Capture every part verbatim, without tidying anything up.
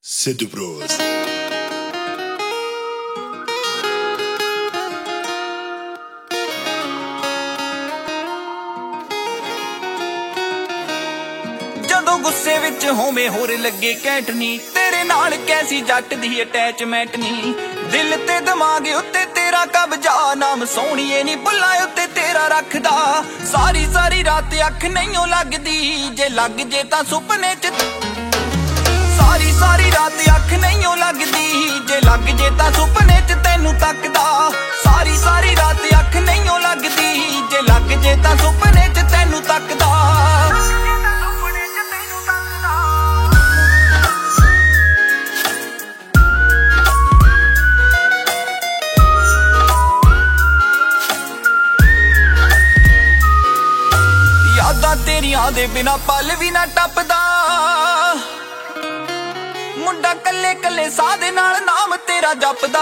City Bros. ਜਦੋਂ ਗੁੱਸੇ ਵਿੱਚ ਹੋਵੇਂ ਹੋਰ ਲੱਗੇ ਕੈਂਟ ਨੀ ਤੇਰੇ ਨਾਲ ਕੈਸੀ ਜੱਟ ਦੀ ਅਟੈਚਮੈਂਟ ਨੀ ਦਿਲ ਤੇ ਦਿਮਾਗ ਉੱਤੇ ਤੇਰਾ ਕਬਜ਼ਾ ਨਾਮ ਸੋਹਣੀਏ ਨੀ ਬੁੱਲਾ ਉੱਤੇ ਤੇਰਾ ਰੱਖਦਾ ਸਾਰੀ ਸਾਰੀ ਰਾਤ ਅੱਖ ਨਹੀਂਓ ਲੱਗਦੀ ਜੇ ਲੱਗ ਜੇ ਤਾਂ ਸੁਪਨੇ ਚ ਸਾਰੀ ਸਾਰੀ ਰਾਤ ਅੱਖ ਨਹੀਂਓ ਲੱਗਦੀ ਜੇ ਲੱਗ ਜੇ ਤਾਂ ਸੁਪਨੇ ਚ ਤੈਨੂੰ ਤੱਕਦਾ ਸਾਰੀ ਸਾਰੀ ਰਾਤ ਅੱਖ ਨਹੀਂਓ ਲੱਗਦੀ ਜੇ ਲੱਗ ਜੇ ਤਾਂ ਸੁਪਨੇ ਚ ਤੈਨੂੰ ਤੱਕਦਾ ਯਾਦਾਂ ਤੇਰੀਆਂ ਦੇ ਬਿਨਾ ਪਲ ਵੀ ਨਾ ਟੱਪਦਾ ਮੁੰਡਾ ਕੱਲੇ ਕੱਲੇ ਸਾਹ ਦੇ ਨਾਲ ਨਾਮ ਤੇਰਾ ਜਪਦਾ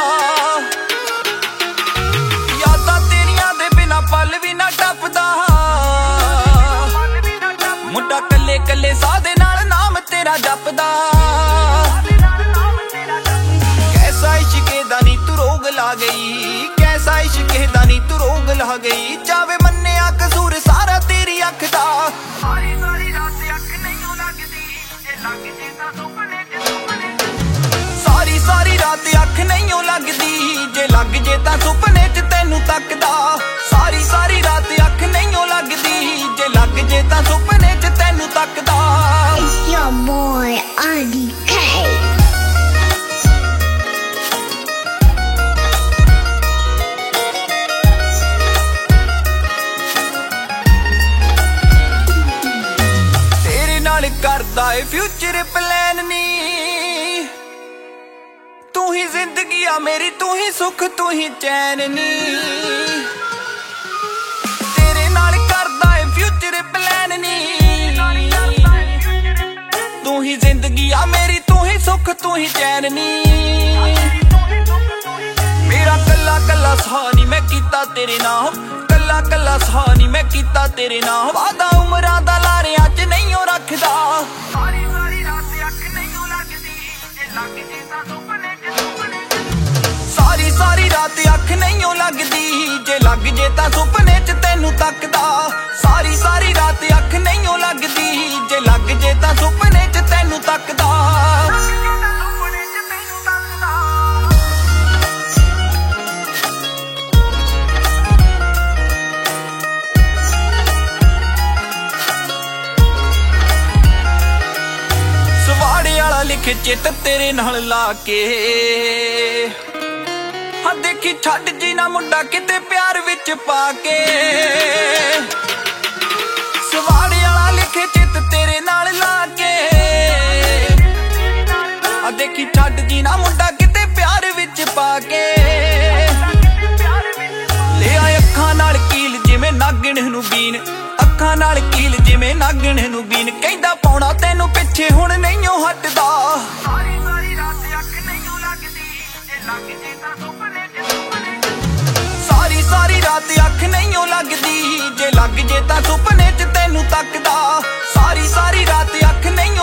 ਯਾਦਾਂ ਤੇਰੀਆਂ ਦੇ ਬਿਨਾ ਪਲ ਵੀ ਨਾ ਟੱਪਦਾ ਮੁੰਡਾ ਕੱਲੇ ਕੱਲੇ ਸਾਹ ਦੇ ਨਾਲ ਨਾਮ ਤੇਰਾ ਜਪਦਾ ਕੈਸਾ ਇਸ਼ਕੇ ਦਾ ਨੀ ਤੂੰ ਰੋਗ ਲਾ ਗਈ ਕੈਸਾ ਇਸ਼ਕੇ ਦਾ ਨੀ ਤੂੰ ਰੋਗ ਲਾ ਗਈ ਜਾਵੇ ਮੰਨਿਆ ਕਸੂਰ ਸਾਰਾ ਤੇਰੀ ਅੱਖ ਦਾ ਸਾਰੀ ਸਾਰੀ ਰਾਤ ਅੱਖ ਨਹੀਂਓ ਲੱਗਦੀ ਜੇ ਲੱਗ ਜੇ ਤਾਂ ਸੁਪਨੇ ਚ ਸਾਰੀ ਸਾਰੀ ਰਾਤ ਅੱਖ ਨਹੀਂਓ ਲੱਗਦੀ ਜੇ ਲੱਗ ਜੇ ਤਾਂ ਸੁਪਨੇ ਚ ਤੈਨੂੰ ਤੱਕਦਾ ਸਾਰੀ ਸਾਰੀ ਰਾਤ ਅੱਖ ਨਹੀਂਓ ਲੱਗਦੀ ਜੇ ਲੱਗ ਜੇ ਤਾਂ ਸੁਪਨੇ ਚ ਤੈਨੂੰ ਤੱਕਦਾ It's your boy Andy K. ਕਰਦਾ ਏ ਫਿਊਚਰ ਪਲਾਨ ਨੀ ਤੂੰ ਹੀ ਜ਼ਿੰਦਗੀ ਆ ਮੇਰੀ ਤੂੰ ਹੀ ਸੁੱਖ ਤੂੰ ਹੀ ਚੈਨ ਨੀ ਤੇਰੇ ਨਾਲ ਕਰਦਾ ਏ ਫਿਊਚਰ ਪਲਾਨ ਨੀ ਤੂੰ ਹੀ ਜ਼ਿੰਦਗੀ ਆ ਮੇਰੀ ਤੂੰ ਹੀ ਸੁੱਖ ਤੂੰ ਹੀ ਚੈਨ ਨੀ ਮੇਰਾ ਕੱਲਾ ਕੱਲਾ ਸਾਹ ਨੀ ਮੈਂ ਕੀਤਾ ਤੇਰੇ ਨਾਲ ਕੱਲਾ ਕੱਲਾ ਸਾਹ ਨੀ ਮੈਂ ਕੀਤਾ ਤੇਰੇ ਨਾਲ ਵਾਦਾ ਉਮਰਾਂ ਦਾ ਲਾਰਿਆਂ ਚ ਨਹੀਂਓ ਰੱਖਦਾ ਸਾਰੀ ਸਾਰੀ ਰਾਤ ਅੱਖ ਨਹੀਂਓ ਲੱਗਦੀ ਜੇ ਲੱਗ ਜੇ ਤਾਂ ਸੁਪਨੇ ਚ ਸਾਰੀ ਸਾਰੀ ਰਾਤ ਅੱਖ ਨਹੀਂਓ ਲੱਗਦੀ ਜੇ ਲੱਗ ਜੇ ਤਾਂ ਸੁਪਨੇ ਚ ਤੈਨੂੰ ਤੱਕਦਾ ਸਾਰੀ ਸਾਰੀ ਰਾਤ ਅੱਖ ਨਹੀਂਓ ਲੱਗਦੀ ਜੇ ਲੱਗ ਜੇ ਤਾਂ ਸੁਪਨੇ ਚ ਤੈਨੂੰ ਤੱਕਦਾ ਲਿਖੇ ਚਿੱਤ ਤੇਰੇ ਨਾਲ ਲਾ ਕੇ ਹਾਂ ਦੇਖੀ ਛੱਡ ਜੀ ਨਾ ਮੁੰਡਾ ਕਿਤੇ ਪਿਆਰ ਵਿੱਚ ਪਾ ਕੇ ਸਵਾੜੇ ਵਾਲਾ ਲਿਖੇ ਚਿੱਤ ਤੇਰੇ ਨਾਲ ਲਾ ਕੇ ਹਾਂ ਦੇਖੀ ਛੱਡ ਜੀ ਨਾ ਮੁੰਡਾ ਕਿਤੇ ਪਿਆਰ ਵਿੱਚ ਪਾ ਕੇ ਲਿਆ ਅੱਖਾਂ ਨਾਲ ਕੀਲ ਜਿਵੇਂ ਨਾਗਣ ਨੂੰ ਬੀਨ ਅੱਖਾਂ ਨਾਲ ਕੀਲ ਜਿਵੇਂ ਨਾਗਣ ਨੂੰ ਬੀਨ ਕਹਿੰਦਾ ਪਾਉਣਾ ਤੈਨੂੰ ਪਿੱਛੇ ਹੁਣ ਨਹੀਂਓ ਹਟਦਾ ਸਾਰੀ ਸਾਰੀ ਰਾਤ ਅੱਖ ਨਹੀਂਓ ਲੱਗਦੀ ਜੇ ਲੱਗ ਜੇ ਤਾਂ ਸੁਪਨੇ ਚ ਸਾਰੀ ਸਾਰੀ ਰਾਤ ਅੱਖ ਨਹੀਂਓ ਲੱਗਦੀ ਜੇ ਲੱਗ ਜੇ ਤਾਂ ਸੁਪਨੇ ਚ ਤੈਨੂੰ ਤੱਕਦਾ ਸਾਰੀ ਸਾਰੀ ਰਾਤ ਅੱਖ ਨਹੀਂਓ